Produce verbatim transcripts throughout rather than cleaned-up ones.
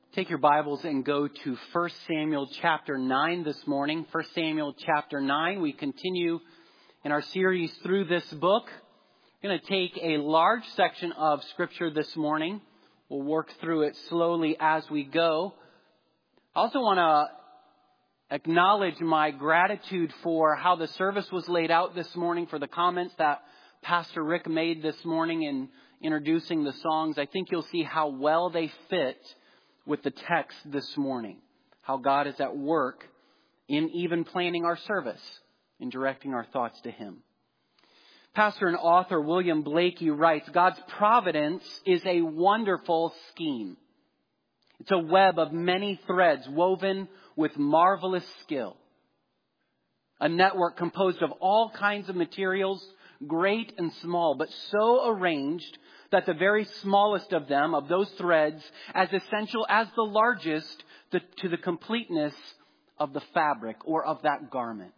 Take your Bibles and go to First Samuel chapter nine this morning. First Samuel chapter nine. We continue in our series through this book. We're going to take a large section of Scripture this morning. We'll work through it slowly as we go. I also want to acknowledge my gratitude for how the service was laid out this morning, for the comments that Pastor Rick made this morning in introducing the songs. I think you'll see how well they fit with the text this morning, how God is at work in even planning our service, in directing our thoughts to Him. Pastor and author William Blakey writes, God's providence is a wonderful scheme. It's a web of many threads woven with marvelous skill. A network composed of all kinds of materials, great and small, but so arranged that the very smallest of them, of those threads, as essential as the largest the, to the completeness of the fabric or of that garment.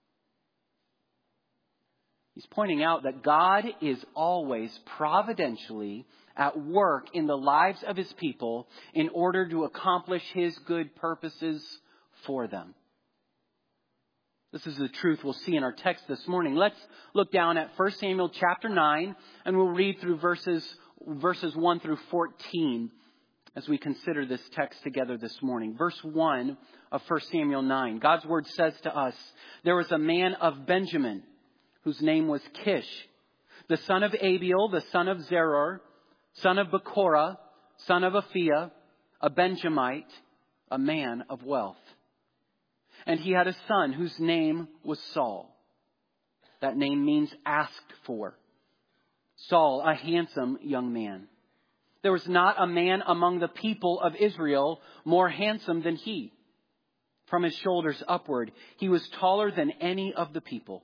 He's pointing out that God is always providentially at work in the lives of His people in order to accomplish His good purposes for them. This is the truth we'll see in our text this morning. Let's look down at First Samuel chapter nine, and we'll read through verses verses one through fourteen as we consider this text together this morning. Verse one of First Samuel nine. God's word says to us, there was a man of Benjamin whose name was Kish, the son of Abiel, the son of Zeror, son of Bekorah, son of Aphiah, a Benjamite, a man of wealth. And he had a son whose name was Saul. That name means asked for. Saul, a handsome young man. There was not a man among the people of Israel more handsome than he. From his shoulders upward, he was taller than any of the people.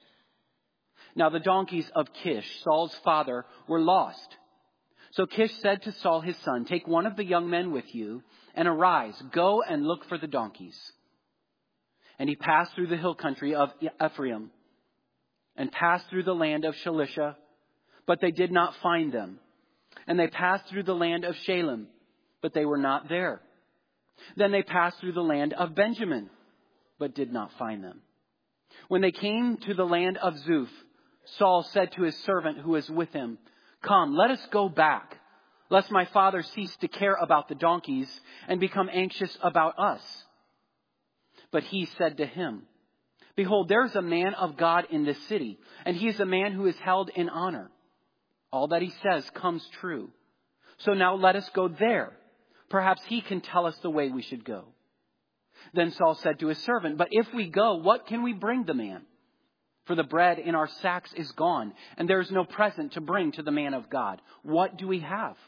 Now the donkeys of Kish, Saul's father, were lost. So Kish said to Saul his son, take one of the young men with you and arise, go and look for the donkeys. And he passed through the hill country of Ephraim and passed through the land of Shalisha, but they did not find them. And they passed through the land of Shalem, but they were not there. Then they passed through the land of Benjamin, but did not find them. When they came to the land of Zuph, Saul said to his servant who was with him, come, let us go back, lest my father cease to care about the donkeys and become anxious about us. But he said to him, behold, there is a man of God in this city, and he is a man who is held in honor. All that he says comes true. So now let us go there. Perhaps he can tell us the way we should go. Then Saul said to his servant, but if we go, what can we bring the man? For the bread in our sacks is gone, and there is no present to bring to the man of God. What do we have?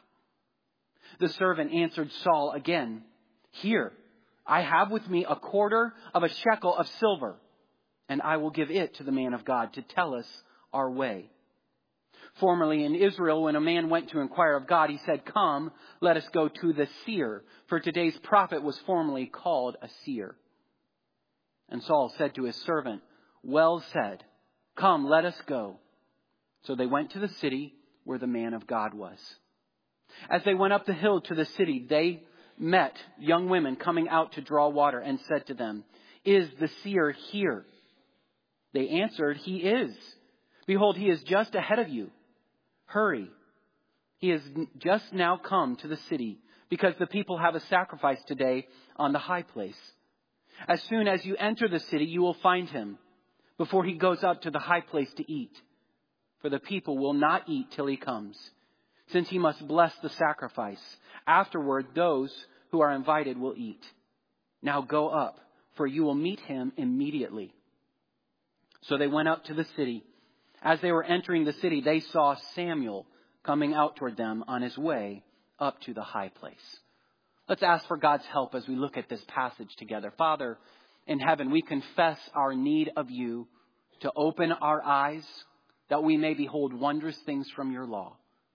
The servant answered Saul again, here, I have with me a quarter of a shekel of silver, and I will give it to the man of God to tell us our way. Formerly in Israel, when a man went to inquire of God, he said, come, let us go to the seer, for today's prophet was formerly called a seer. And Saul said to his servant, well said, come, let us go. So they went to the city where the man of God was. As they went up the hill to the city, they met young women coming out to draw water and said to them, is the seer here? They answered, he is. Behold, he is just ahead of you. Hurry. He has just now come to the city because the people have a sacrifice today on the high place. As soon as you enter the city, you will find him before he goes up to the high place to eat. For the people will not eat till he comes, since he must bless the sacrifice. Afterward, those who are invited will eat. Now go up, for you will meet him immediately. So they went up to the city. As they were entering the city, they saw Samuel coming out toward them on his way up to the high place. Let's ask for God's help as we look at this passage together. Father in heaven, we confess our need of you to open our eyes that we may behold wondrous things from your law.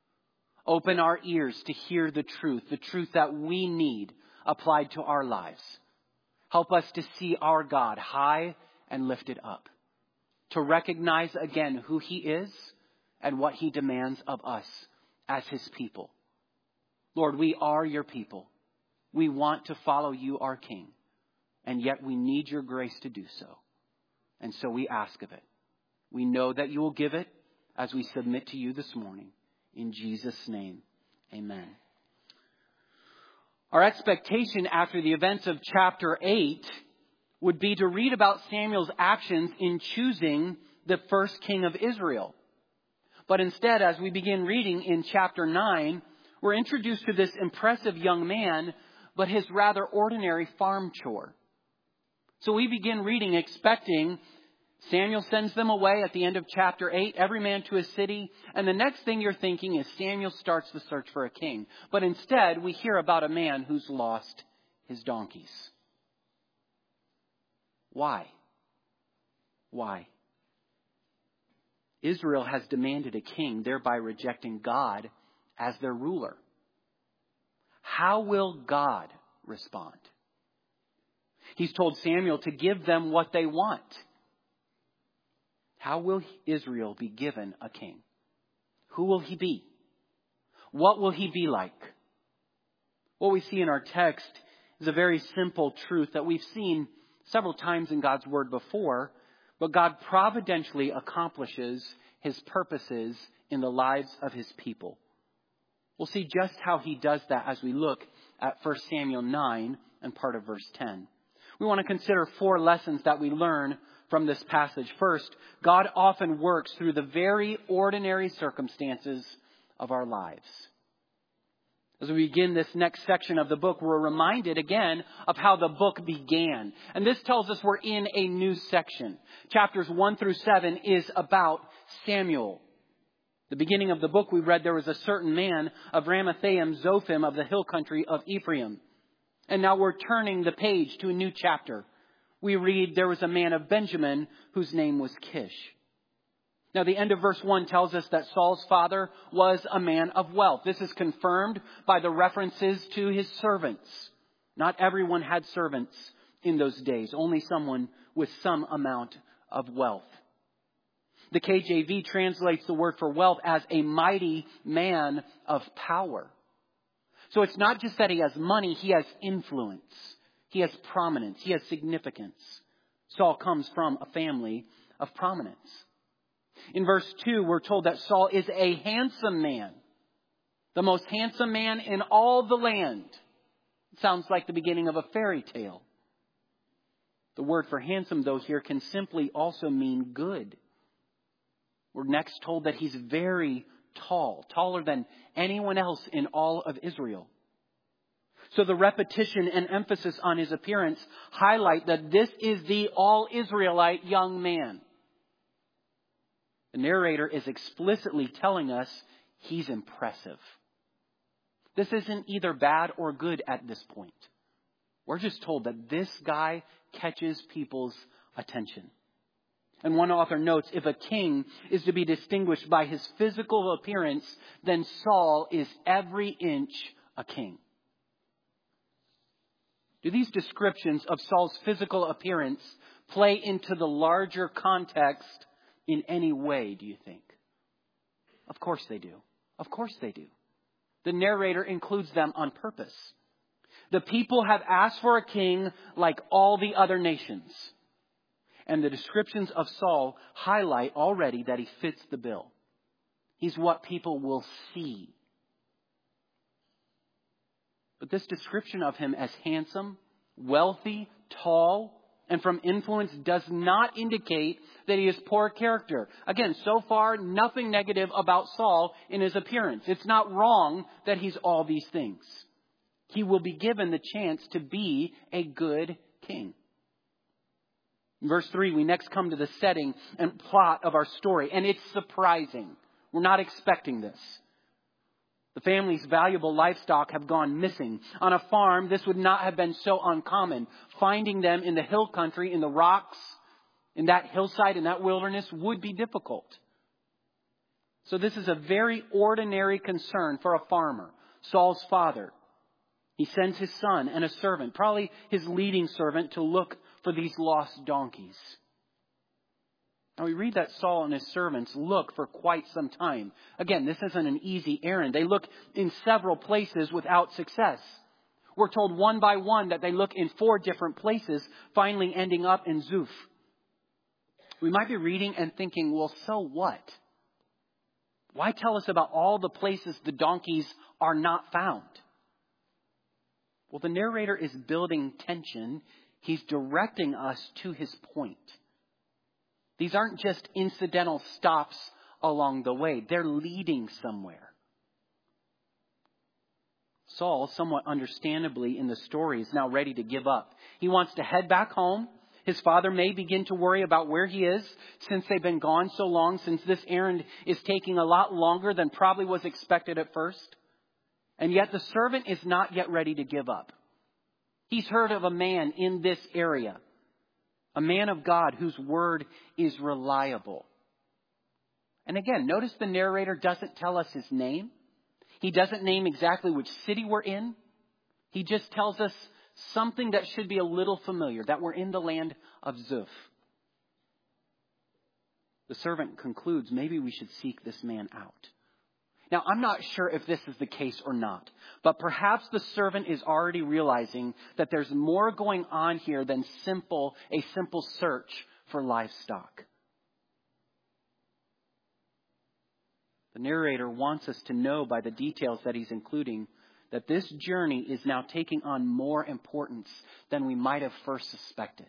Open our ears to hear the truth, the truth that we need applied to our lives. Help us to see our God high and lifted up, to recognize again who he is and what he demands of us as his people. Lord, we are your people. We want to follow you, our King, and yet we need your grace to do so. And so we ask of it. We know that you will give it as we submit to you this morning. In Jesus' name, amen. Our expectation after the events of chapter eight would be to read about Samuel's actions in choosing the first king of Israel. But instead, as we begin reading in chapter nine, we're introduced to this impressive young man, but his rather ordinary farm chore. So we begin reading expecting Samuel sends them away at the end of chapter eight, every man to his city. And the next thing you're thinking is Samuel starts the search for a king. But instead, we hear about a man who's lost his donkeys. Why? Why? Israel has demanded a king, thereby rejecting God as their ruler. How will God respond? He's told Samuel to give them what they want. How will Israel be given a king? Who will he be? What will he be like? What we see in our text is a very simple truth that we've seen several times in God's word before, but God providentially accomplishes his purposes in the lives of his people. We'll see just how he does that as we look at First Samuel nine and part of verse ten. We want to consider four lessons that we learn from this passage. First, God often works through the very ordinary circumstances of our lives. As we begin this next section of the book, we're reminded again of how the book began. And this tells us we're in a new section. Chapters one through seven is about Samuel. The beginning of the book we read there was a certain man of Ramathaim Zophim of the hill country of Ephraim. And now we're turning the page to a new chapter. We read there was a man of Benjamin whose name was Kish. Now the end of verse one tells us that Saul's father was a man of wealth. This is confirmed by the references to his servants. Not everyone had servants in those days, only someone with some amount of wealth. The K J V translates the word for wealth as a mighty man of power. So it's not just that he has money, he has influence. He has prominence. He has significance. Saul comes from a family of prominence. In verse two, we're told that Saul is a handsome man. The most handsome man in all the land. It sounds like the beginning of a fairy tale. The word for handsome, though, here can simply also mean good. We're next told that he's very tall, taller than anyone else in all of Israel. So the repetition and emphasis on his appearance highlight that this is the all-Israelite young man. The narrator is explicitly telling us he's impressive. This isn't either bad or good at this point. We're just told that this guy catches people's attention. And one author notes, if a king is to be distinguished by his physical appearance, then Saul is every inch a king. Do these descriptions of Saul's physical appearance play into the larger context in any way, do you think? Of course they do. Of course they do. The narrator includes them on purpose. The people have asked for a king like all the other nations. And the descriptions of Saul highlight already that he fits the bill. He's what people will see. But this description of him as handsome, wealthy, tall, and from influence does not indicate that he is poor character. Again, so far, nothing negative about Saul in his appearance. It's not wrong that he's all these things. He will be given the chance to be a good king. In verse three, we next come to the setting and plot of our story. And it's surprising. We're not expecting this. The family's valuable livestock have gone missing. On a farm, this would not have been so uncommon. Finding them in the hill country, in the rocks, in that hillside, in that wilderness would be difficult. So this is a very ordinary concern for a farmer, Saul's father. He sends his son and a servant, probably his leading servant, to look for these lost donkeys. Now we read that Saul and his servants look for quite some time. Again, this isn't an easy errand. They look in several places without success. We're told one by one that they look in four different places, finally ending up in Zuph. We might be reading and thinking, well, so what? Why tell us about all the places the donkeys are not found? Well, the narrator is building tension. He's directing us to his point. These aren't just incidental stops along the way. They're leading somewhere. Saul, somewhat understandably in the story, is now ready to give up. He wants to head back home. His father may begin to worry about where he is since they've been gone so long, since this errand is taking a lot longer than probably was expected at first. And yet the servant is not yet ready to give up. He's heard of a man in this area, a man of God whose word is reliable. And again, notice the narrator doesn't tell us his name. He doesn't name exactly which city we're in. He just tells us something that should be a little familiar, that we're in the land of Zuph. The servant concludes, maybe we should seek this man out. Now, I'm not sure if this is the case or not, but perhaps the servant is already realizing that there's more going on here than simple, a simple search for livestock. The narrator wants us to know by the details that he's including that this journey is now taking on more importance than we might have first suspected.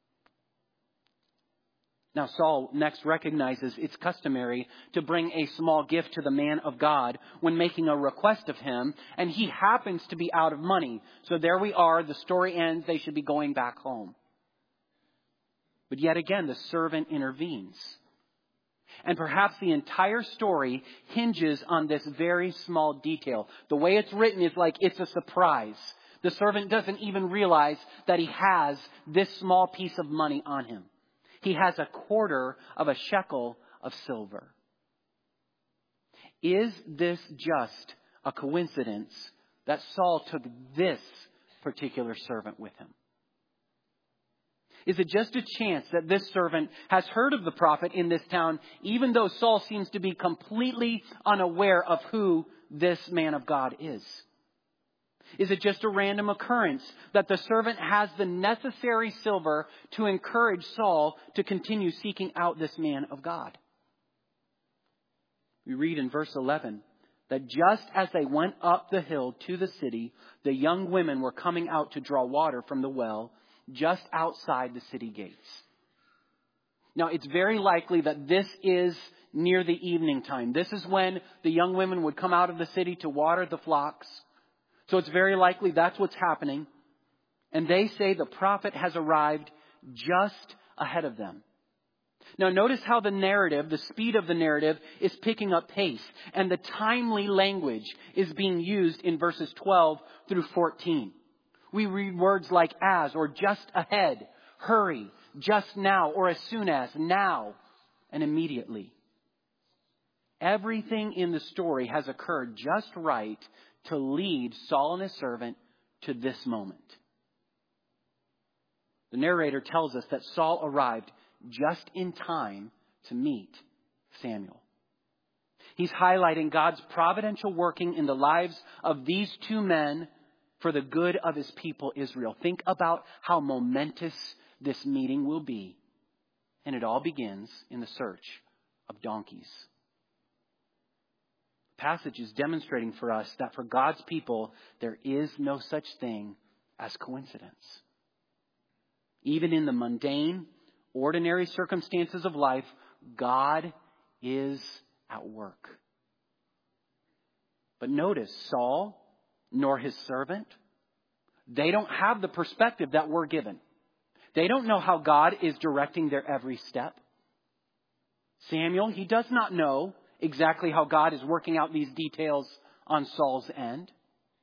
Now, Saul next recognizes it's customary to bring a small gift to the man of God when making a request of him, and he happens to be out of money. So there we are. The story ends. They should be going back home. But yet again, the servant intervenes. And perhaps the entire story hinges on this very small detail. The way it's written is like it's a surprise. The servant doesn't even realize that he has this small piece of money on him. He has a quarter of a shekel of silver. Is this just a coincidence that Saul took this particular servant with him? Is it just a chance that this servant has heard of the prophet in this town, even though Saul seems to be completely unaware of who this man of God is? Is it just a random occurrence that the servant has the necessary silver to encourage Saul to continue seeking out this man of God? We read in verse eleven that just as they went up the hill to the city, the young women were coming out to draw water from the well just outside the city gates. Now, it's very likely that this is near the evening time. This is when the young women would come out of the city to water the flocks. So it's very likely that's what's happening. And they say the prophet has arrived just ahead of them. Now, notice how the narrative, the speed of the narrative, is picking up pace. And the timely language is being used in verses twelve through fourteen. We read words like as or just ahead, hurry, just now, or as soon as, now, and immediately. Everything in the story has occurred just right to lead Saul and his servant to this moment. The narrator tells us that Saul arrived just in time to meet Samuel. He's highlighting God's providential working in the lives of these two men for the good of his people Israel. Think about how momentous this meeting will be. And it all begins in the search of donkeys. The passage is demonstrating for us that for God's people, there is no such thing as coincidence. Even in the mundane, ordinary circumstances of life, God is at work. But notice, Saul nor his servant, they don't have the perspective that we're given. They don't know how God is directing their every step. Samuel, he does not know exactly how God is working out these details on Saul's end.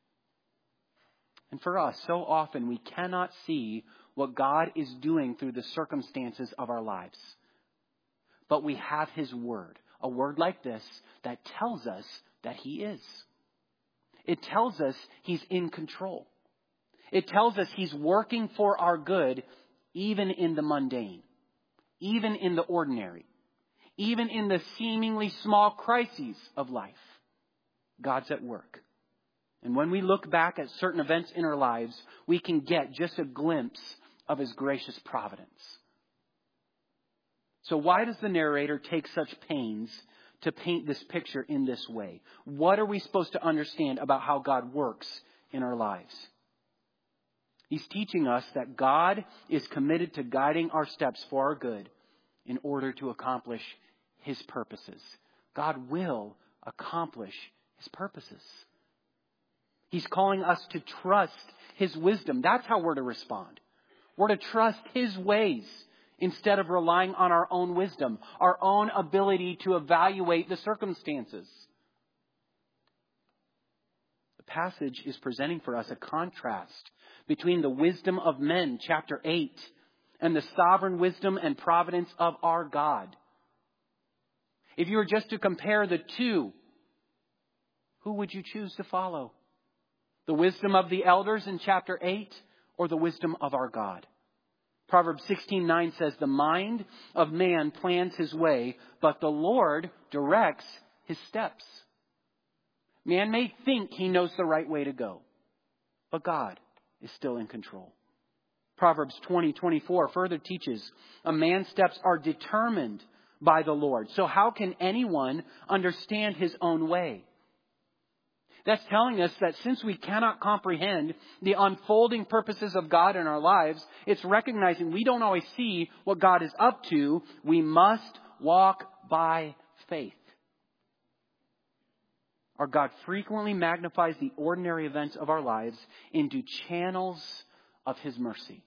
And for us, so often we cannot see what God is doing through the circumstances of our lives. But we have his word, a word like this that tells us that he is. It tells us he's in control. It tells us he's working for our good, even in the mundane, even in the ordinary, even in the seemingly small crises of life. God's at work. And when we look back at certain events in our lives, we can get just a glimpse of His gracious providence. So why does the narrator take such pains to paint this picture in this way? What are we supposed to understand about how God works in our lives? He's teaching us that God is committed to guiding our steps for our good in order to accomplish His purposes. God will accomplish His purposes. He's calling us to trust His wisdom. That's how we're to respond. We're to trust His ways instead of relying on our own wisdom, our own ability to evaluate the circumstances. The passage is presenting for us a contrast between the wisdom of men, chapter eight, and the sovereign wisdom and providence of our God. If you were just to compare the two, who would you choose to follow? The wisdom of the elders in chapter eight or the wisdom of our God? Proverbs sixteen nine says, the mind of man plans his way, but the Lord directs his steps. Man may think he knows the right way to go, but God is still in control. Proverbs twenty twenty-four further teaches, a man's steps are determined by the Lord. So how can anyone understand his own way? That's telling us that since we cannot comprehend the unfolding purposes of God in our lives, it's recognizing we don't always see what God is up to. We must walk by faith. Our God frequently magnifies the ordinary events of our lives into channels of His mercy.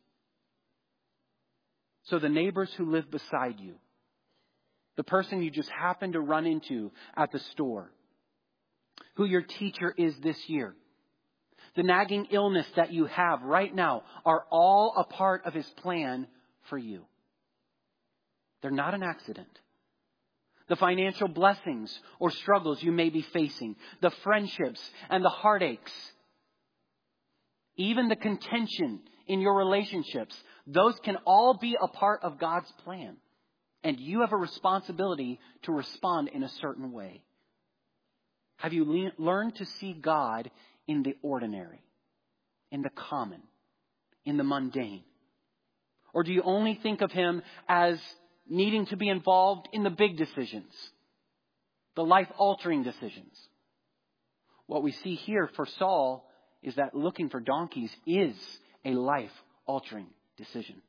So the neighbors who live beside you, the person you just happen to run into at the store, who your teacher is this year, the nagging illness that you have right now are all a part of His plan for you. They're not an accident. The financial blessings or struggles you may be facing, the friendships and the heartaches, even the contention in your relationships, those can all be a part of God's plan. And you have a responsibility to respond in a certain way. Have you le- learned to see God in the ordinary, in the common, in the mundane? Or do you only think of Him as needing to be involved in the big decisions, the life-altering decisions? What we see here for Saul is that looking for donkeys is a life-altering decision.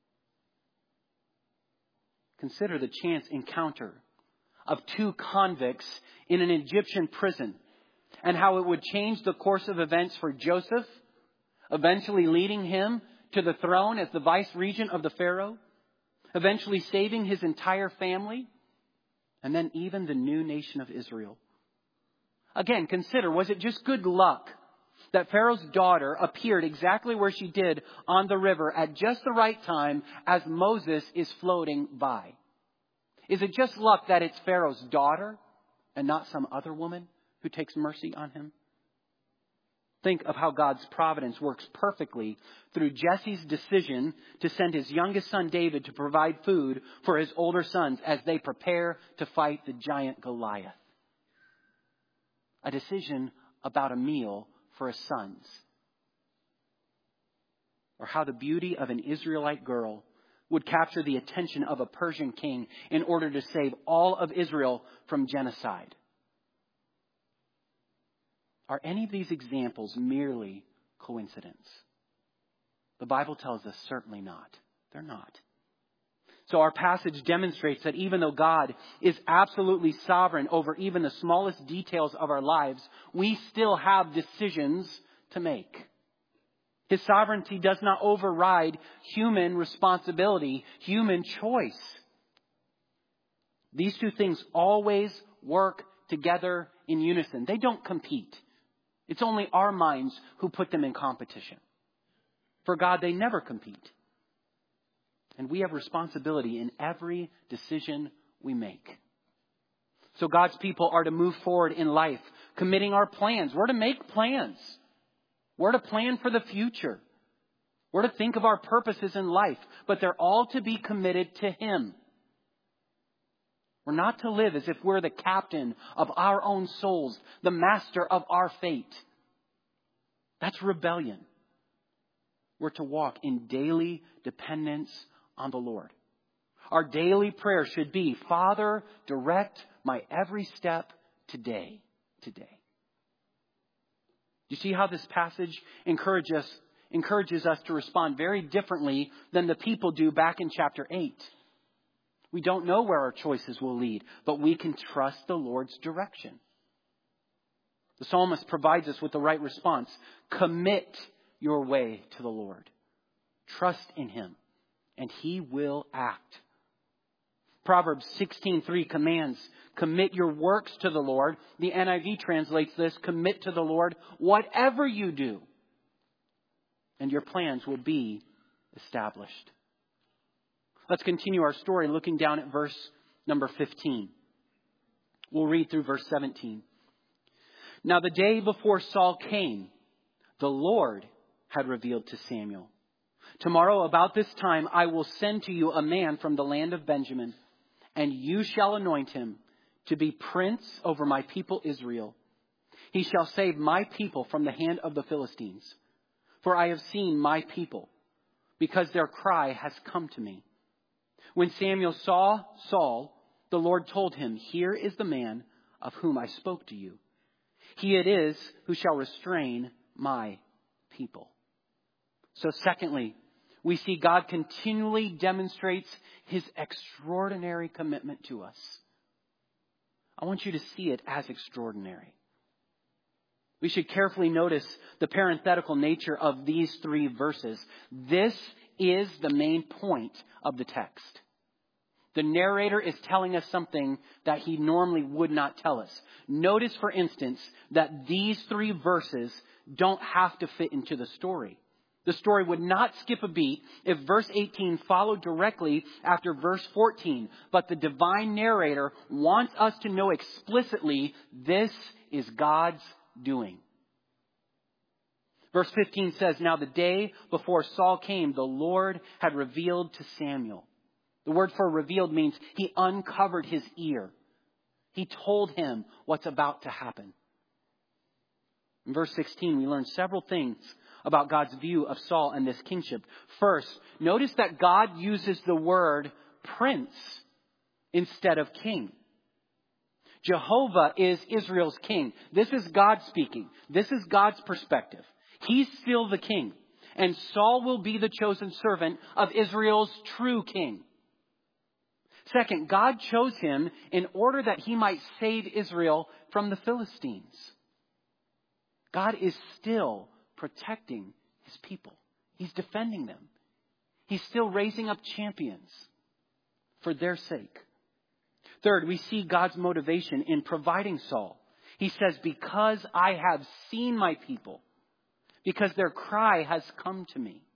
Consider the chance encounter of two convicts in an Egyptian prison and how it would change the course of events for Joseph, eventually leading him to the throne as the vice regent of the Pharaoh, eventually saving his entire family, and then even the new nation of Israel. Again, consider, was it just good luck that Pharaoh's daughter appeared exactly where she did on the river at just the right time as Moses is floating by? Is it just luck that it's Pharaoh's daughter and not some other woman who takes mercy on him? Think of how God's providence works perfectly through Jesse's decision to send his youngest son David to provide food for his older sons as they prepare to fight the giant Goliath. A decision about a meal for his sons. Or how the beauty of an Israelite girl would capture the attention of a Persian king in order to save all of Israel from genocide. Are any of these examples merely coincidence? The Bible tells us certainly not. They're not. So our passage demonstrates that even though God is absolutely sovereign over even the smallest details of our lives, we still have decisions to make. His sovereignty does not override human responsibility, human choice. These two things always work together in unison. They don't compete. It's only our minds who put them in competition. For God, they never compete. And we have responsibility in every decision we make. So God's people are to move forward in life, committing our plans. We're to make plans. We're to plan for the future. We're to think of our purposes in life, but they're all to be committed to Him. We're not to live as if we're the captain of our own souls, the master of our fate. That's rebellion. We're to walk in daily dependence on the Lord. Our daily prayer should be, Father, direct my every step today, today. You see how this passage encourages us, encourages us to respond very differently than the people do back in chapter eight. We don't know where our choices will lead, but we can trust the Lord's direction. The psalmist provides us with the right response. Commit your way to the Lord. Trust in Him, and He will act. Proverbs sixteen three commands, commit your works to the Lord. The N I V translates this, commit to the Lord whatever you do, and your plans will be established. Let's continue our story looking down at verse number fifteen. We'll read through verse seventeen. Now the day before Saul came, the Lord had revealed to Samuel, tomorrow about this time I will send to you a man from the land of Benjamin, and you shall anoint him to be prince over my people Israel. He shall save my people from the hand of the Philistines. For I have seen my people, because their cry has come to me. When Samuel saw Saul, the Lord told him, here is the man of whom I spoke to you. He it is who shall restrain my people. So secondly, we see God continually demonstrates His extraordinary commitment to us. I want you to see it as extraordinary. We should carefully notice the parenthetical nature of these three verses. This is the main point of the text. The narrator is telling us something that he normally would not tell us. Notice, for instance, that these three verses don't have to fit into the story. The story would not skip a beat if verse eighteen followed directly after verse fourteen. But the divine narrator wants us to know explicitly this is God's doing. Verse fifteen says, now the day before Saul came, the Lord had revealed to Samuel. The word for revealed means He uncovered his ear. He told him what's about to happen. In verse sixteen, we learn several things about God's view of Saul and this kingship. First, notice that God uses the word prince instead of king. Jehovah is Israel's king. This is God speaking. This is God's perspective. He's still the king. And Saul will be the chosen servant of Israel's true king. Second, God chose him in order that he might save Israel from the Philistines. God is still protecting His people. He's defending them. He's still raising up champions for their sake. Third, we see God's motivation in providing Saul. He says, because I have seen my people, because their cry has come to me.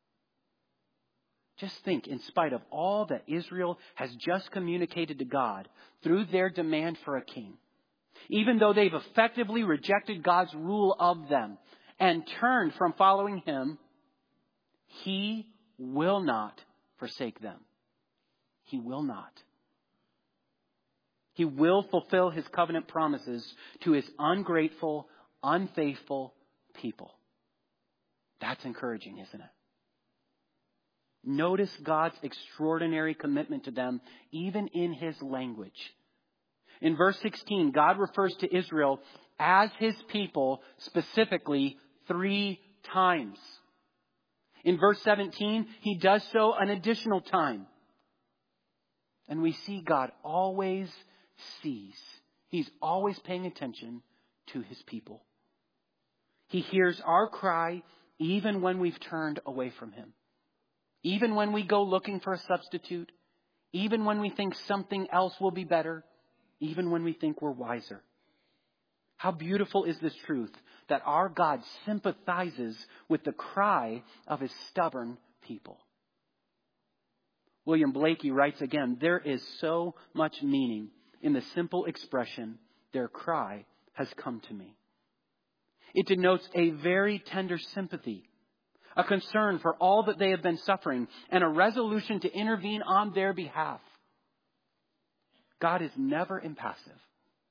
Just think, in spite of all that Israel has just communicated to God through their demand for a king, even though they've effectively rejected God's rule of them and turned from following Him, He will not forsake them. He will not. He will fulfill His covenant promises to His ungrateful, unfaithful people. That's encouraging, isn't it? Notice God's extraordinary commitment to them, even in His language. In verse sixteen, God refers to Israel as His people specifically three times. In verse seventeen, He does so an additional time. And we see God always sees. He's always paying attention to His people. He hears our cry even when we've turned away from Him. Even when we go looking for a substitute. Even when we think something else will be better. Even when we think we're wiser. How beautiful is this truth that our God sympathizes with the cry of His stubborn people. William Blakey writes again, there is so much meaning in the simple expression, their cry has come to me. It denotes a very tender sympathy, a concern for all that they have been suffering, and a resolution to intervene on their behalf. God is never impassive.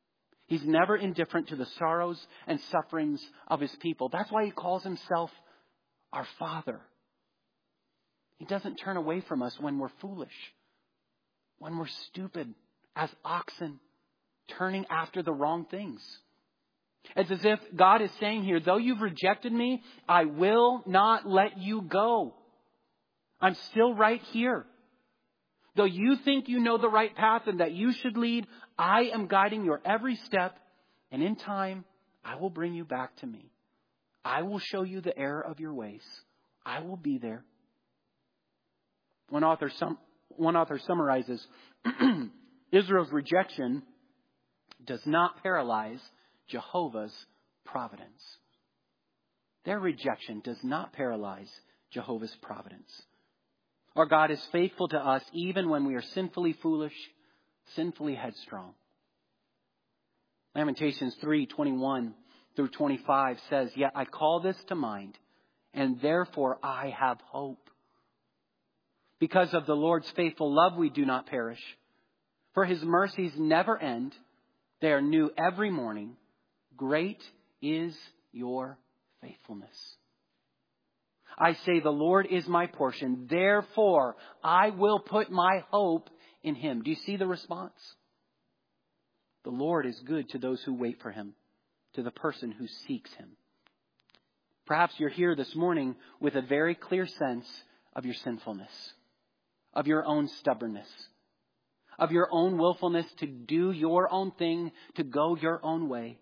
He's never indifferent to the sorrows and sufferings of his people. That's why he calls himself our Father. He doesn't turn away from us when we're foolish, when we're stupid as oxen, turning after the wrong things. It's as if God is saying here, though you've rejected me, I will not let you go. I'm still right here. Though you think you know the right path and that you should lead, I am guiding your every step. And in time, I will bring you back to me. I will show you the error of your ways. I will be there. One author, sum, one author summarizes, Israel's rejection does not paralyze Jehovah's providence. Their rejection does not paralyze Jehovah's providence. Our God is faithful to us even when we are sinfully foolish, sinfully headstrong. Lamentations three twenty-one through twenty-five says, "Yet I call this to mind, and therefore I have hope. Because of the Lord's faithful love we do not perish, for his mercies never end. They are new every morning. Great is your faithfulness. I say, the Lord is my portion. Therefore, I will put my hope in him." Do you see the response? The Lord is good to those who wait for him, to the person who seeks him. Perhaps you're here this morning with a very clear sense of your sinfulness, of your own stubbornness, of your own willfulness to do your own thing, to go your own way.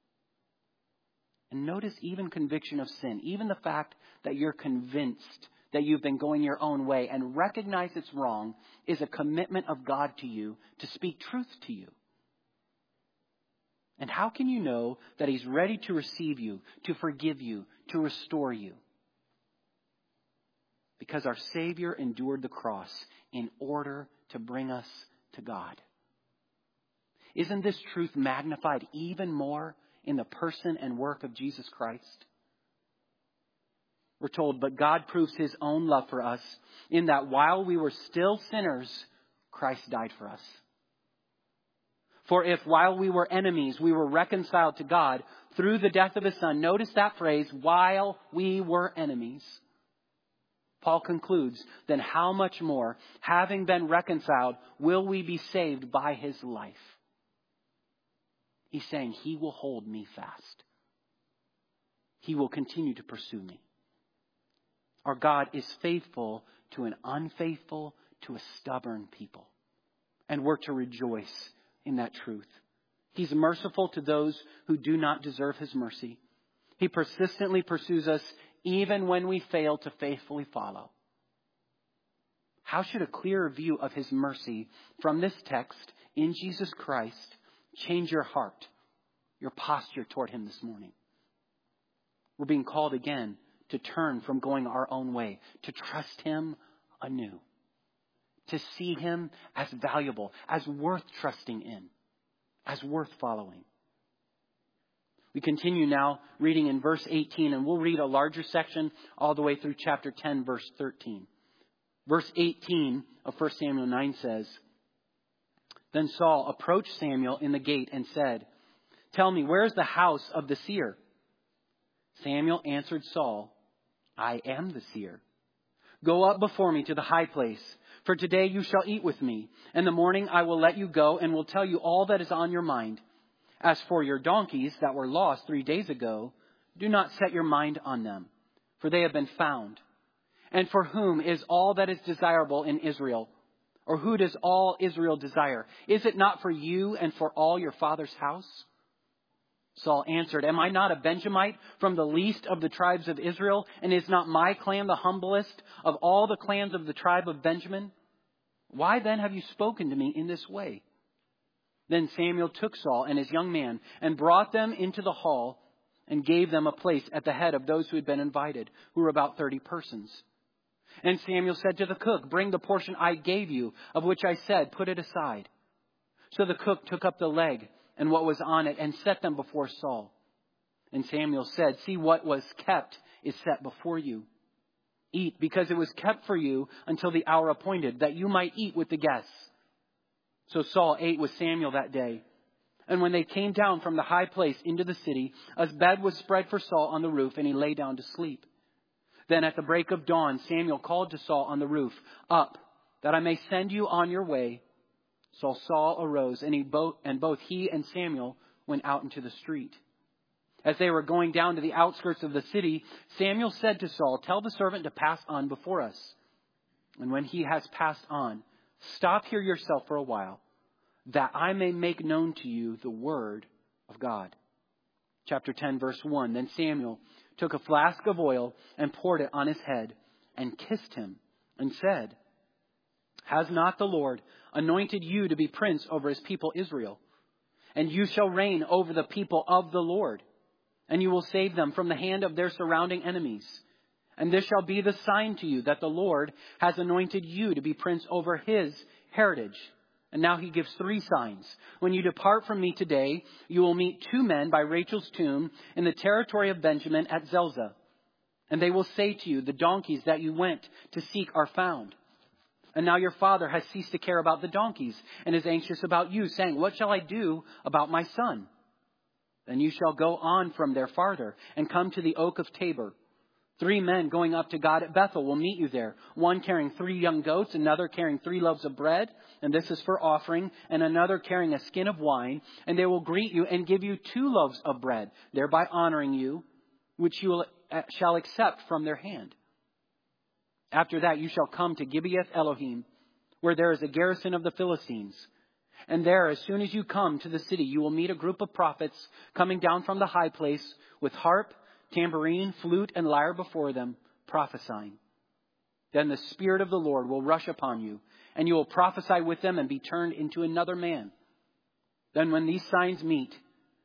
And notice even conviction of sin, even the fact that you're convinced that you've been going your own way and recognize it's wrong, is a commitment of God to you to speak truth to you. And how can you know that he's ready to receive you, to forgive you, to restore you? Because our Savior endured the cross in order to bring us to God. Isn't this truth magnified even more in the person and work of Jesus Christ? We're told, but God proves his own love for us in that while we were still sinners, Christ died for us. For if while we were enemies, we were reconciled to God through the death of his Son. Notice that phrase, while we were enemies. Paul concludes, then how much more, having been reconciled, will we be saved by his life? He's saying he will hold me fast. He will continue to pursue me. Our God is faithful to an unfaithful, to a stubborn people. And we're to rejoice in that truth. He's merciful to those who do not deserve his mercy. He persistently pursues us even when we fail to faithfully follow. How should a clearer view of his mercy from this text in Jesus Christ change your heart, your posture toward him this morning? We're being called again to turn from going our own way, to trust him anew, to see him as valuable, as worth trusting in, as worth following. We continue now reading in verse eighteen, and we'll read a larger section all the way through chapter ten, verse thirteen. Verse eighteen of First Samuel nine says, "Then Saul approached Samuel in the gate and said, 'Tell me, where is the house of the seer?' Samuel answered Saul, 'I am the seer. Go up before me to the high place, for today you shall eat with me. In the morning I will let you go and will tell you all that is on your mind. As for your donkeys that were lost three days ago, do not set your mind on them, for they have been found. And for whom is all that is desirable in Israel? Or who does all Israel desire? Is it not for you and for all your father's house?' Saul answered, 'Am I not a Benjamite from the least of the tribes of Israel? And is not my clan the humblest of all the clans of the tribe of Benjamin? Why then have you spoken to me in this way?' Then Samuel took Saul and his young man and brought them into the hall and gave them a place at the head of those who had been invited, who were about thirty persons. And Samuel said to the cook, 'Bring the portion I gave you, of which I said, put it aside.' So the cook took up the leg and what was on it and set them before Saul. And Samuel said, 'See, what was kept is set before you. Eat, because it was kept for you until the hour appointed, that you might eat with the guests.' So Saul ate with Samuel that day. And when they came down from the high place into the city, a bed was spread for Saul on the roof, and he lay down to sleep. Then at the break of dawn, Samuel called to Saul on the roof, "Up, that I may send you on your way." So Saul arose, and, he both, and both he and Samuel went out into the street. As they were going down to the outskirts of the city, Samuel said to Saul, "Tell the servant to pass on before us. And when he has passed on, stop here yourself for a while, that I may make known to you the word of God." Chapter ten, verse one. Then Samuel took a flask of oil and poured it on his head and kissed him and said, "Has not the Lord anointed you to be prince over his people Israel? And you shall reign over the people of the Lord, and you will save them from the hand of their surrounding enemies. And this shall be the sign to you that the Lord has anointed you to be prince over his heritage." And now he gives three signs. "When you depart from me today, you will meet two men by Rachel's tomb in the territory of Benjamin at Zelzah. And they will say to you, 'The donkeys that you went to seek are found.' And now your father has ceased to care about the donkeys and is anxious about you, saying, 'What shall I do about my son?' Then you shall go on from there farther and come to the oak of Tabor. Three men going up to God at Bethel will meet you there. One carrying three young goats, another carrying three loaves of bread, and this is for offering, and another carrying a skin of wine. And they will greet you and give you two loaves of bread, thereby honoring you, which you will, uh, shall accept from their hand. After that you shall come to Gibeath Elohim, where there is a garrison of the Philistines. And there, as soon as you come to the city, you will meet a group of prophets coming down from the high place with harp, tambourine, flute, and lyre before them, prophesying. Then the Spirit of the Lord will rush upon you, and you will prophesy with them and be turned into another man. Then when these signs meet,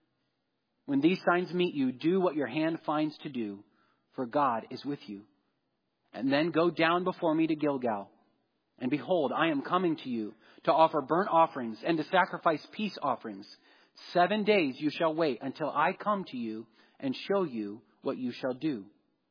when these signs meet you, do what your hand finds to do, for God is with you. And then go down before me to Gilgal. And behold, I am coming to you to offer burnt offerings and to sacrifice peace offerings. Seven days you shall wait until I come to you and show you what you shall do."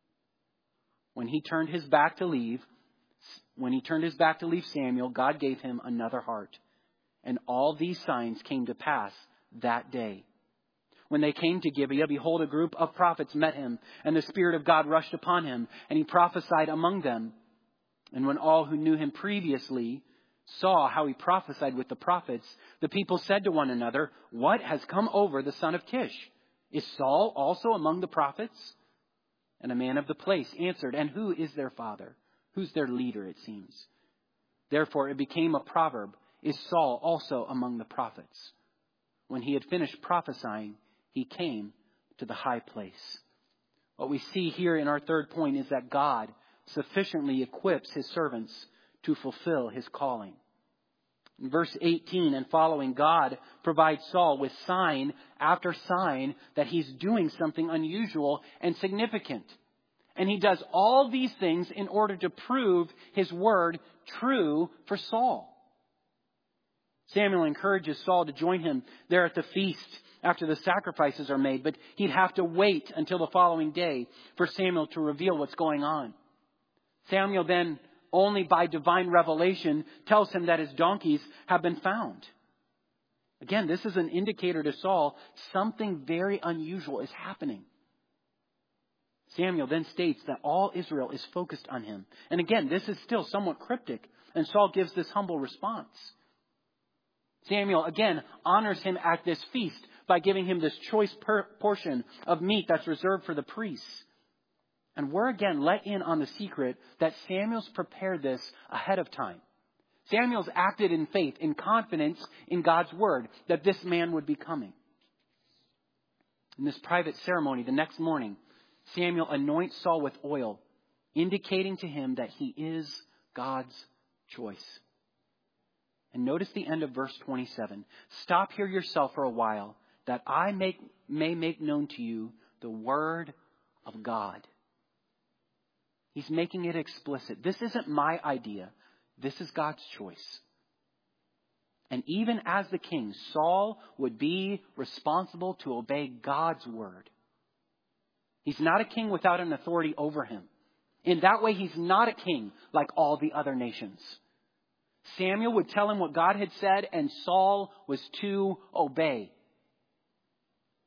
When he turned his back to leave, when he turned his back to leave Samuel, God gave him another heart. And all these signs came to pass that day. When they came to Gibeah, behold, a group of prophets met him, and the Spirit of God rushed upon him, and he prophesied among them. And when all who knew him previously saw how he prophesied with the prophets, the people said to one another, "What has come over the son of Kish? Is Saul also among the prophets?" And a man of the place answered, "And who is their father?" Who's their leader, it seems. Therefore it became a proverb, "Is Saul also among the prophets?" When he had finished prophesying, he came to the high place. What we see here in our third point is that God sufficiently equips his servants to fulfill his calling. In verse eighteen and following, God provides Saul with sign after sign that he's doing something unusual and significant. And he does all these things in order to prove his word true for Saul. Samuel encourages Saul to join him there at the feast after the sacrifices are made, but he'd have to wait until the following day for Samuel to reveal what's going on. Samuel then, only by divine revelation, tells him that his donkeys have been found. Again, this is an indicator to Saul something very unusual is happening. Samuel then states that all Israel is focused on him. And again, this is still somewhat cryptic, and Saul gives this humble response. Samuel again honors him at this feast by giving him this choice per- portion of meat that's reserved for the priests. And we're again let in on the secret that Samuel's prepared this ahead of time. Samuel's acted in faith, in confidence in God's word that this man would be coming. In this private ceremony, the next morning, Samuel anoints Saul with oil, indicating to him that he is God's choice. And notice the end of verse twenty-seven. Stop here yourself for a while, that I make, may make known to you the word of God. He's making it explicit. This isn't my idea. This is God's choice. And even as the king, Saul would be responsible to obey God's word. He's not a king without an authority over him. In that way, he's not a king like all the other nations. Samuel would tell him what God had said, and Saul was to obey.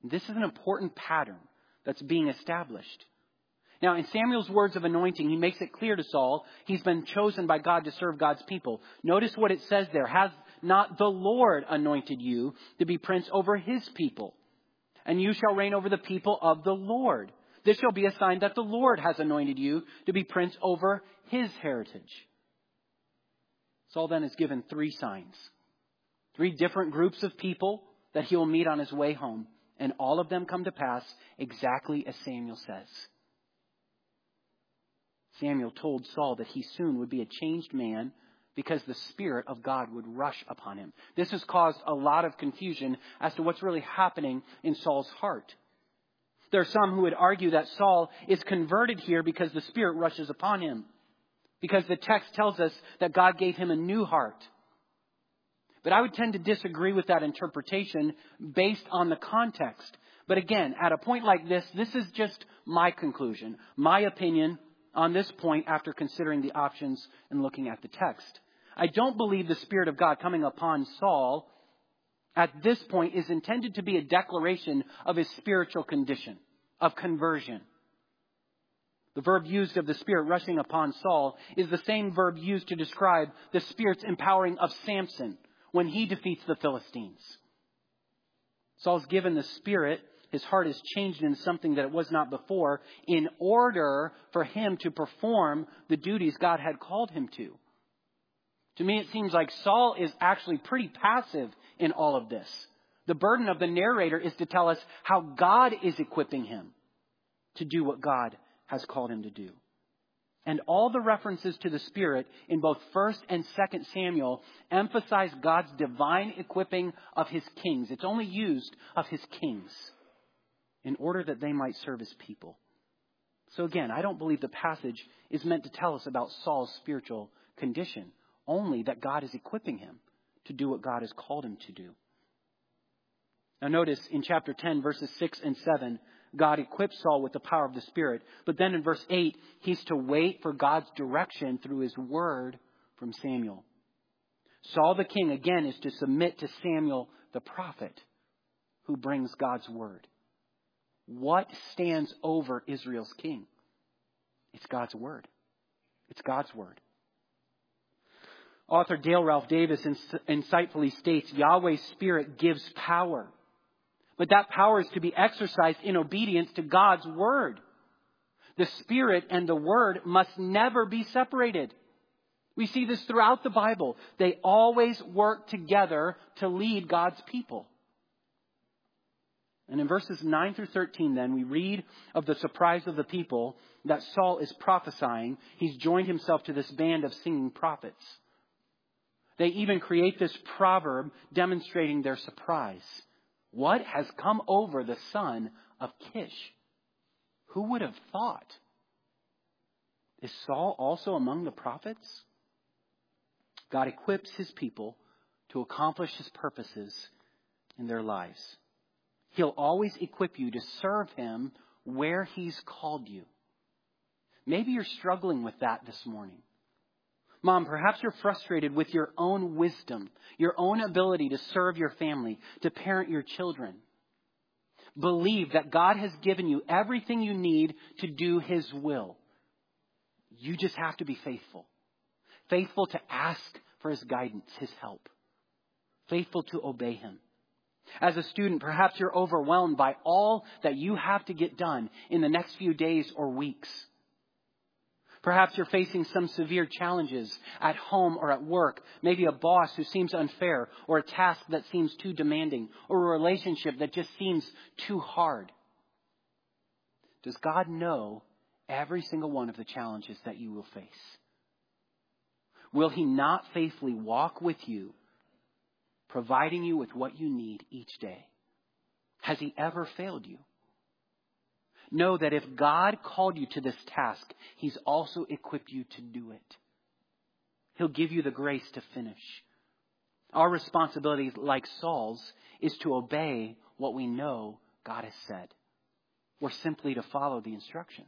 This is an important pattern that's being established. Now, in Samuel's words of anointing, he makes it clear to Saul he's been chosen by God to serve God's people. Notice what it says there. Has not the Lord anointed you to be prince over his people? And you shall reign over the people of the Lord. This shall be a sign that the Lord has anointed you to be prince over his heritage. Saul then is given three signs. Three different groups of people that he will meet on his way home. And all of them come to pass exactly as Samuel says. Samuel told Saul that he soon would be a changed man because the Spirit of God would rush upon him. This has caused a lot of confusion as to what's really happening in Saul's heart. There are some who would argue that Saul is converted here because the Spirit rushes upon him. Because the text tells us that God gave him a new heart. But I would tend to disagree with that interpretation based on the context. But again, at a point like this, this is just my conclusion, my opinion on this point after considering the options and looking at the text. I don't believe the Spirit of God coming upon Saul at this point is intended to be a declaration of his spiritual condition, of conversion. The verb used of the Spirit rushing upon Saul is the same verb used to describe the Spirit's empowering of Samson when he defeats the Philistines. Saul's given the Spirit. His heart is changed into something that it was not before in order for him to perform the duties God had called him to. To me, it seems like Saul is actually pretty passive in all of this. The burden of the narrator is to tell us how God is equipping him to do what God has called him to do. And all the references to the Spirit in both First and Second Samuel emphasize God's divine equipping of his kings. It's only used of his kings in order that they might serve his people. So again, I don't believe the passage is meant to tell us about Saul's spiritual condition, only that God is equipping him to do what God has called him to do. Now notice in chapter ten, verses six and seven, God equips Saul with the power of the Spirit. But then in verse eight, he's to wait for God's direction through his word from Samuel. Saul the king, again, is to submit to Samuel the prophet who brings God's word. What stands over Israel's king? It's God's word. It's God's word. Author Dale Ralph Davis insightfully states, Yahweh's Spirit gives power. But that power is to be exercised in obedience to God's word. The Spirit and the word must never be separated. We see this throughout the Bible. They always work together to lead God's people. And in verses nine through thirteen, then, we read of the surprise of the people that Saul is prophesying. He's joined himself to this band of singing prophets. They even create this proverb demonstrating their surprise. What has come over the son of Kish? Who would have thought? Is Saul also among the prophets? God equips his people to accomplish his purposes in their lives. He'll always equip you to serve him where he's called you. Maybe you're struggling with that this morning. Mom, perhaps you're frustrated with your own wisdom, your own ability to serve your family, to parent your children. Believe that God has given you everything you need to do his will. You just have to be faithful. Faithful to ask for his guidance, his help. Faithful to obey him. As a student, perhaps you're overwhelmed by all that you have to get done in the next few days or weeks. Perhaps you're facing some severe challenges at home or at work. Maybe a boss who seems unfair, or a task that seems too demanding, or a relationship that just seems too hard. Does God know every single one of the challenges that you will face? Will he not faithfully walk with you, providing you with what you need each day? Has he ever failed you? Know that if God called you to this task, he's also equipped you to do it. He'll give you the grace to finish. Our responsibility, like Saul's, is to obey what we know God has said, or simply to follow the instructions.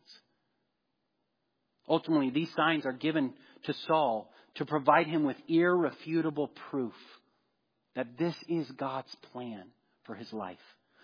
Ultimately, these signs are given to Saul to provide him with irrefutable proof that this is God's plan for his life.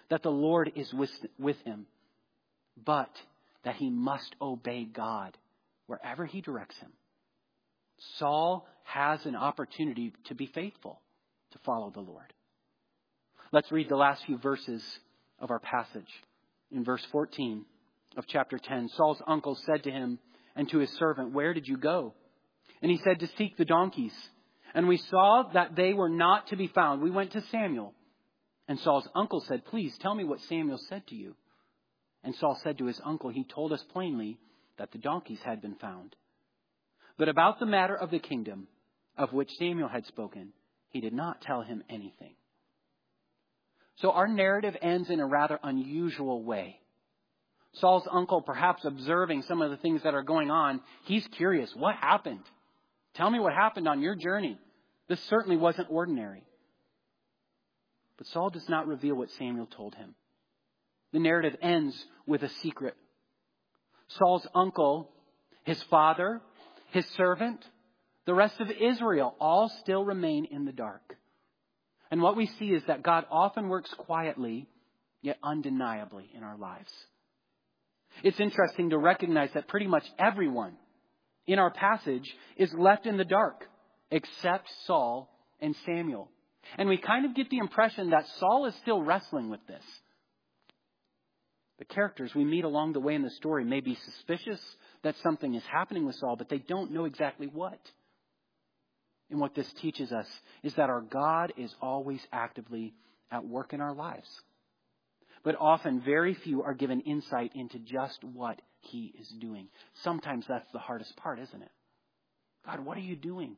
that the Lord is with, with him, but that he must obey God wherever he directs him. Saul has an opportunity to be faithful, to follow the Lord. Let's read the last few verses of our passage. In verse fourteen of chapter ten, Saul's uncle said to him and to his servant, "Where did you go?" And he said, "To seek the donkeys. And we saw that they were not to be found. We went to Samuel." And Saul's uncle said, "Please tell me what Samuel said to you." And Saul said to his uncle, "He told us plainly that the donkeys had been found. But about the matter of the kingdom of which Samuel had spoken, he did not tell him anything." So our narrative ends in a rather unusual way. Saul's uncle, perhaps observing some of the things that are going on, he's curious. What happened? Tell me what happened on your journey. This certainly wasn't ordinary. But Saul does not reveal what Samuel told him. The narrative ends with a secret. Saul's uncle, his father, his servant, the rest of Israel all still remain in the dark. And what we see is that God often works quietly, yet undeniably in our lives. It's interesting to recognize that pretty much everyone in our passage is left in the dark, except Saul and Samuel. And we kind of get the impression that Saul is still wrestling with this. The characters we meet along the way in the story may be suspicious that something is happening with Saul, but they don't know exactly what. And what this teaches us is that our God is always actively at work in our lives. But often very few are given insight into just what he is doing. Sometimes that's the hardest part, isn't it? God, what are you doing?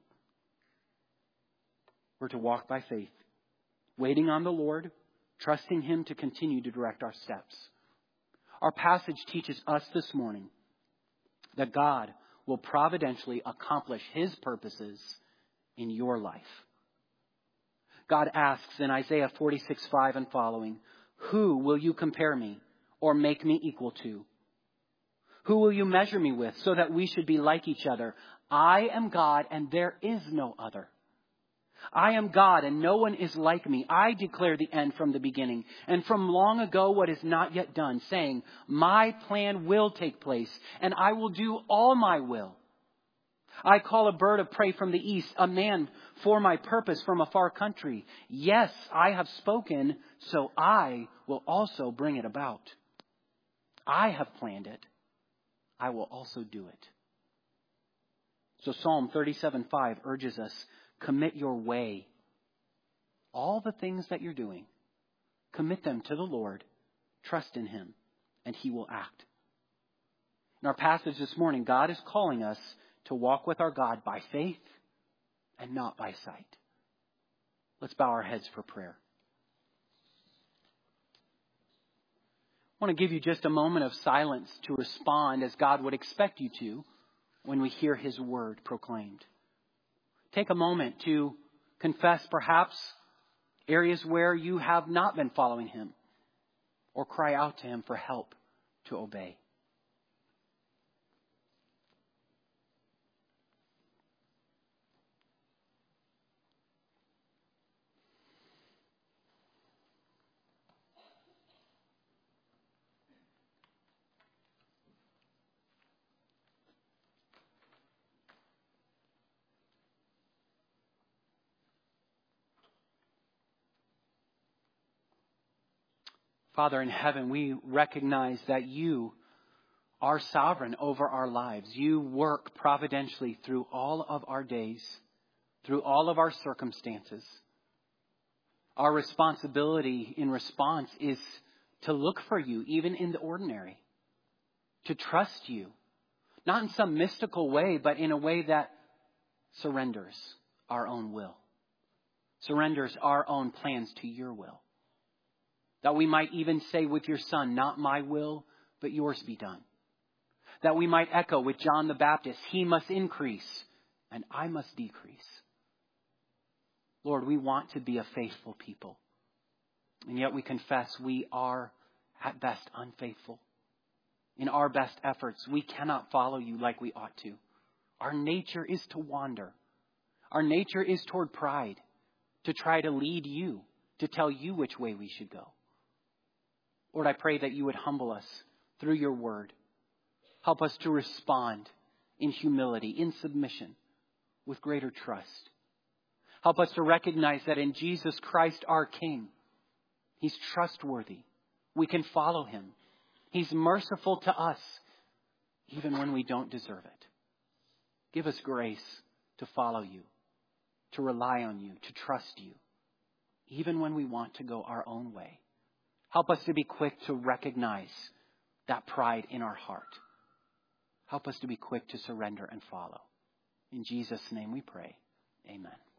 We're to walk by faith, waiting on the Lord, trusting him to continue to direct our steps. Our passage teaches us this morning that God will providentially accomplish his purposes in your life. God asks in Isaiah forty-six five and following, "Who will you compare me or make me equal to? Who will you measure me with so that we should be like each other? I am God and there is no other. I am God and no one is like me. I declare the end from the beginning and from long ago what is not yet done, saying, my plan will take place and I will do all my will. I call a bird of prey from the east, a man for my purpose from a far country. Yes, I have spoken, so I will also bring it about. I have planned it. I will also do it." So Psalm thirty-seven five urges us, commit your way. All the things that you're doing, commit them to the Lord, trust in him, and he will act. In our passage this morning, God is calling us to walk with our God by faith and not by sight. Let's bow our heads for prayer. I want to give you just a moment of silence to respond as God would expect you to when we hear his word proclaimed. Take a moment to confess perhaps areas where you have not been following him, or cry out to him for help to obey. Father in heaven, we recognize that you are sovereign over our lives. You work providentially through all of our days, through all of our circumstances. Our responsibility in response is to look for you, even in the ordinary, to trust you, not in some mystical way, but in a way that surrenders our own will, surrenders our own plans to your will. That we might even say with your Son, not my will, but yours be done. That we might echo with John the Baptist, he must increase and I must decrease. Lord, we want to be a faithful people. And yet we confess we are at best unfaithful. In our best efforts, we cannot follow you like we ought to. Our nature is to wander. Our nature is toward pride, to try to lead you, to tell you which way we should go. Lord, I pray that you would humble us through your word. Help us to respond in humility, in submission, with greater trust. Help us to recognize that in Jesus Christ, our King, he's trustworthy. We can follow him. He's merciful to us, even when we don't deserve it. Give us grace to follow you, to rely on you, to trust you, even when we want to go our own way. Help us to be quick to recognize that pride in our heart. Help us to be quick to surrender and follow. In Jesus' name we pray. Amen.